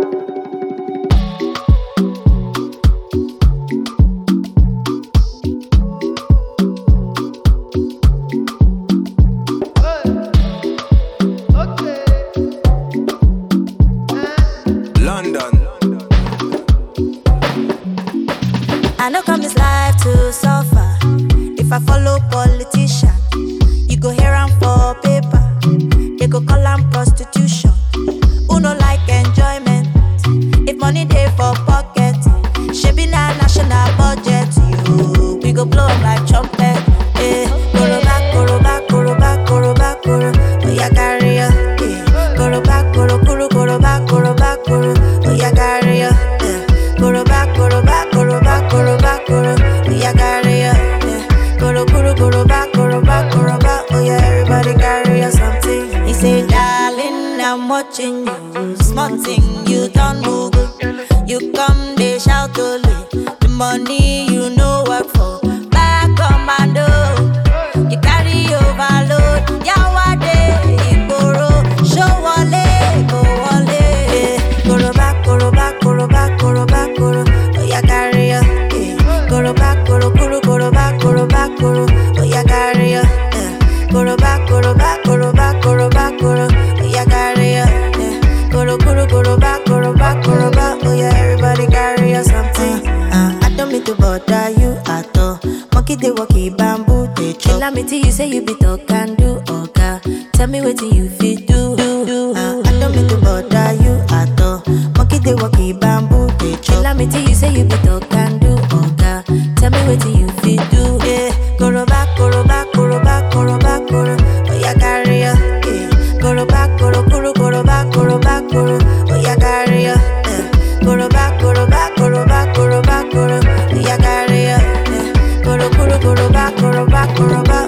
I know come this life to suffer. If I follow politician, you go hear am for paper. They go call am prostitution. Who no like enjoyment? If money dey for pocket, shebi na national budget. You, we go blow am like trumpet. Koroba, koroba, koroba, koroba, koro. Oya carry ya. Koroba, koro, koro, koroba, koroba, koro. Oya carry ya. Koroba, koroba, koroba, koroba, koro. Oya carry ya. Koro, koro, koroba, koroba, koroba. Oya everybody carry ya something. He say, darling, I'm watching you. Small thing you don't move. You come, they shout only. The money you know work for. Back commando. You carry overload. Yawade, Igboro. Show wale, go wale. Koroba, koroba, koroba, koroba, koro. Oya carry ya. Koroba, koro, koro, koroba, koroba, koro. Oya carry ya. Koroba, koroba, koroba, koroba, koro. Oya carry ya. Koro, koro, koroba, koroba, koroba. Oya everybody carry ya something. I don't mean to bother you at all. Monkey they walkie bamboo they chop. Tell me till you say you be talk and do oga. Tell me what you fit do. I don't mean to bother you at all. Monkey they walkie bamboo they chop. Tell me till you say you be talk and do oga. Tell me what you fit do. Koroba, koroba, koroba, koroba, koro. Oya carry ya. Koroba, koro, koro, koroba, koroba, koro. Oya carry ya. Koroba, koroba, koroba, koroba, koro. Oya carry ya. Koro, koro, koroba, koroba, koroba.